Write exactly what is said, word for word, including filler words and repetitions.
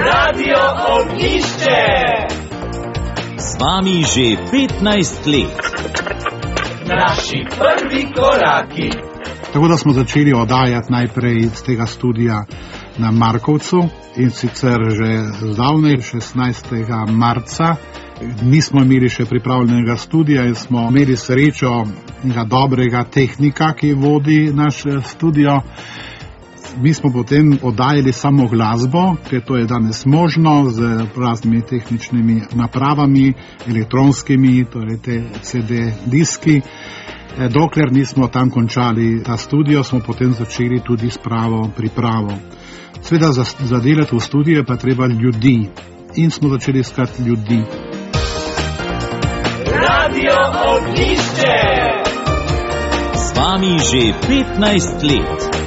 Radio Ognjišče. Z vami že petnajst let. Naši prvi koraki. Tako da smo začeli oddajati najprej iz tega studija na Markovcu in sicer že zdavnaj, šestnajstega marca. Nismo imeli še pripravljenega studija in smo imeli srečo enega dobrega tehnika, ki vodi naš studio. Mi smo potem oddajali samo glasbo, ker to je danes možno z raznimi tehničnimi napravami, elektronskimi, torej te C D diski. Dokler nismo tam končali ta studio, smo potem začeli tudi s pravo pripravo. Sveda za, za delati v studiu pa treba ljudi in smo začeli iskati ljudi. Radio Ognjišče. Z vami že petnajst let.